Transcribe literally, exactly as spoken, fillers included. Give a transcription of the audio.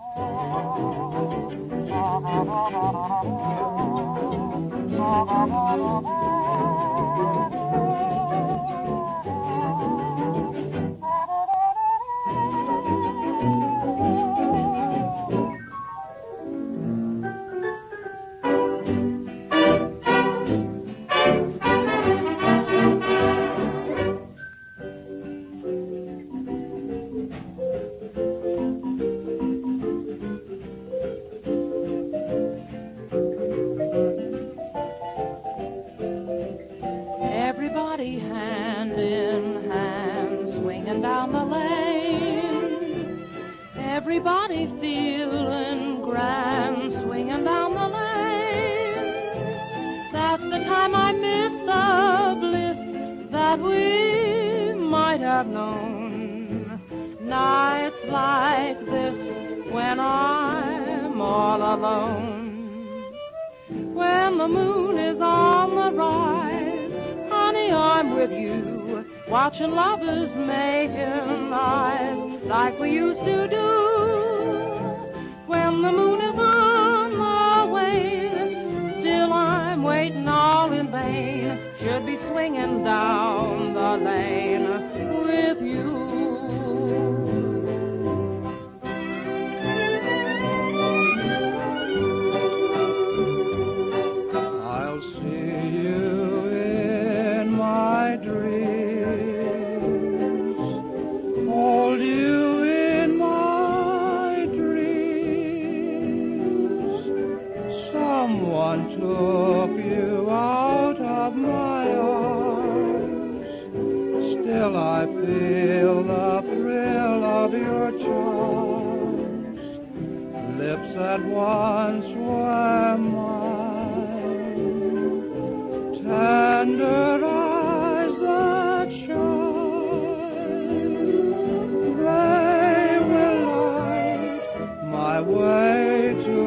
Everybody hand in hand, swinging down the lane. Everybody feeling grand, swinging down the lane. That's the time I miss the bliss that we might have known. Nights like this when I'm all alone. When the moon is on the rise, honey, I'm with you, watching lovers making eyes like we used to do. When the moon is on the wane, still I'm waiting all in vain. Should be swinging down the lane with you. I'll see you in my dreams, hold you in my dreams. Someone took you out of my arms, still I feel the thrill of your charms. Lips that once were mine, tender eyes that shine, they will light my way to